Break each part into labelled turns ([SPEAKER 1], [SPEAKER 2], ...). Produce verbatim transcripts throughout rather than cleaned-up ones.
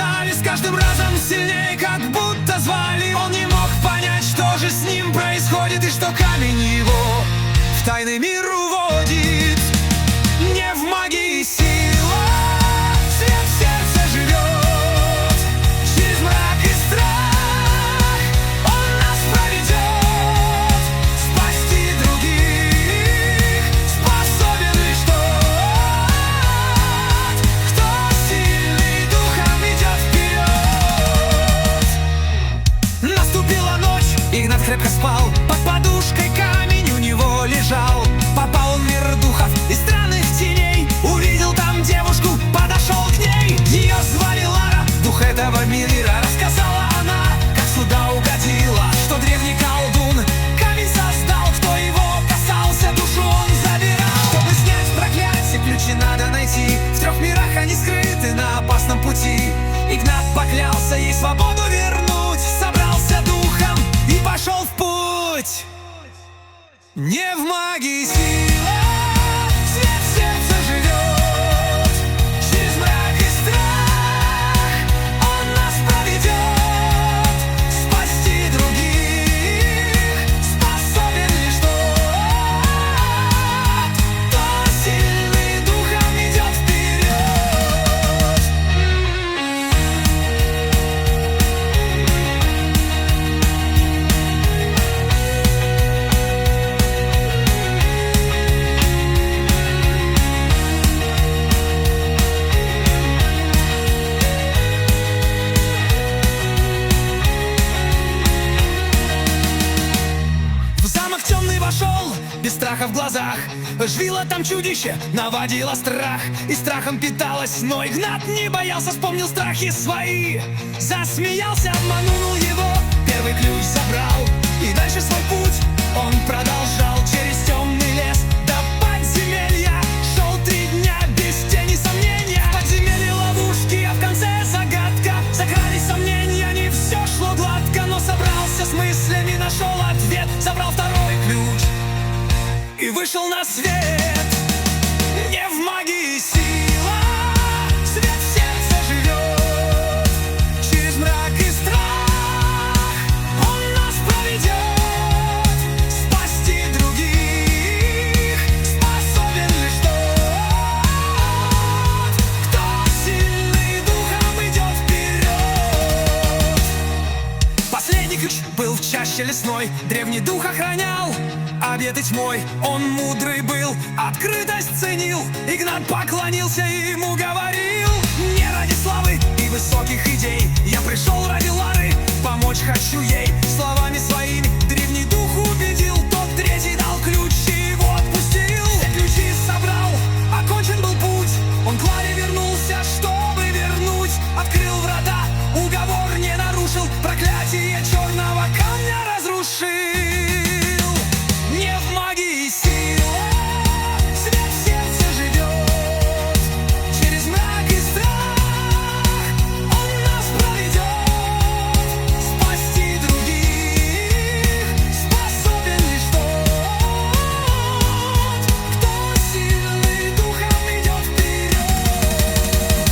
[SPEAKER 1] стали с каждым разом сильнее, как будто звали. Он не мог понять, что же с ним происходит, и что камень его в тайный мир уводит. Не в магии сила, свет в сердце живет. Через мрак и страх он нас проведет. Спасти других способен лишь тот, кто сильный духом идет вперед. Наступила ночь, Игнат крепко спал. Под подушкой камень у него лежал. Попал он в мир духов и странных теней. Увидел там девушку, подошел к ней. Ее звали Лара, дух этого мира. Рассказала она, как сюда угодила, что древний колдун камень создал. Кто его касался, душу он забирал. Чтобы снять проклятие, ключи надо найти. В трех мирах они скрыты на опасном пути. Игнат поклялся ей свободу вернуть. Собрался духом и пошел в путь. Не в магии сила, свет в сердце живет. Через мрак и страх он нас проведет. Спасти других способен лишь тот, кто сильный духом идет вперед. В замок темный вошел, без страха в глазах. Жвило там чудище, наводило страх. И страхом питалось, но Игнат не боялся. Вспомнил страхи свои, засмеялся, обманул его. Первый ключ забрал, и дальше свой путь он продолжал. Через темный лес до подземелья шел три дня без тени сомнения. В подземелье ловушки, а в конце загадка. Закрались сомнения, не все шло гладко. Но собрался с мыслями, нашел ответ. Забрал второй ключ и вышел на свет. Не в магии сила, свет в сердце живет. Через мрак и страх он нас проведет. Спасти других способен лишь тот, кто сильный духом идет вперед. Последний ключ был в чаще лесной. Древний дух охранял обеты тьмой. Он мудрый был, открытость ценил. Игнат поклонился и ему говорил: не ради славы и высоких идей я пришел ради Лары, помочь хочу ей. Словами своими древний дух убедил. Тот третий дал ключ и его отпустил. Все ключи собрал, окончен был путь. Он к Ларе вернулся, чтобы вернуть. Открыл врата, уговор не нарушил. Проклятие черного камня разрушил. Не в магии сила, свет в сердце живет. Через мрак и страх он нас проведет. Спасти других способен лишь тот, кто сильный духом идет вперед.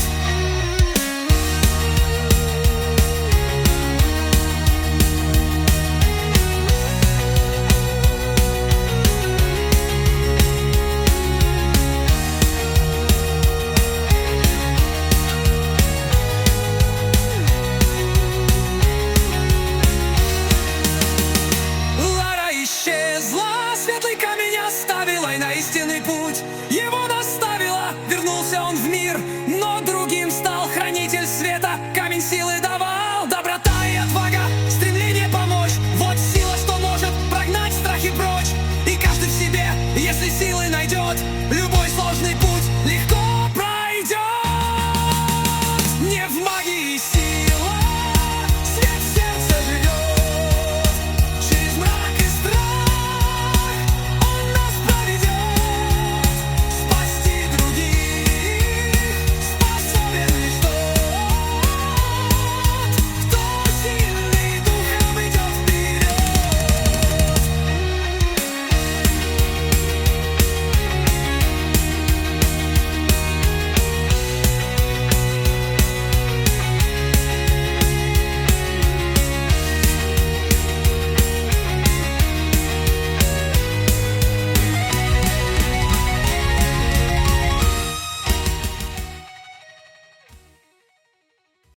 [SPEAKER 1] Лара исчезла, светлый камень оставила и на истинный путь его наставила. Вернулся он в мир, но другим стал хранитель света. Камень силы